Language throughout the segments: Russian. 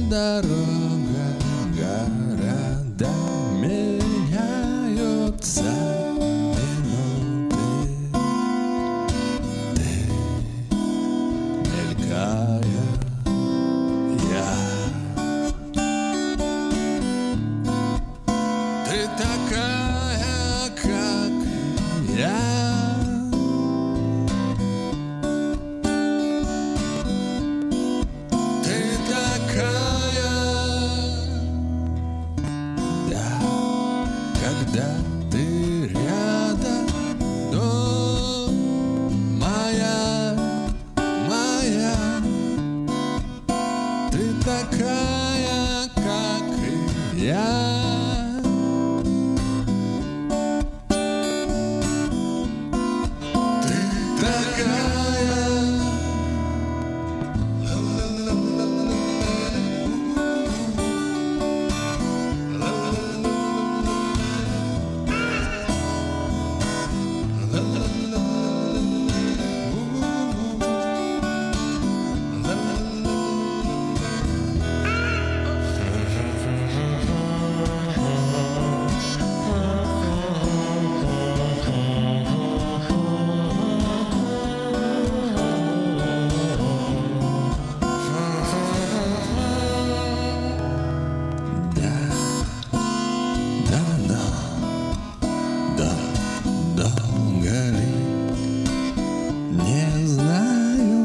дорога, города меняются минуты. Ты, мелькая, я. Ты такая, как я. Когда ты рядом, но моя, ты такая, как и я. Ты такая. Не знаю,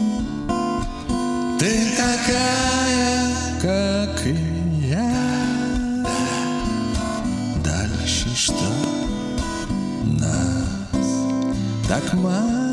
ты такая, как и я. Дальше что? Нас так мало.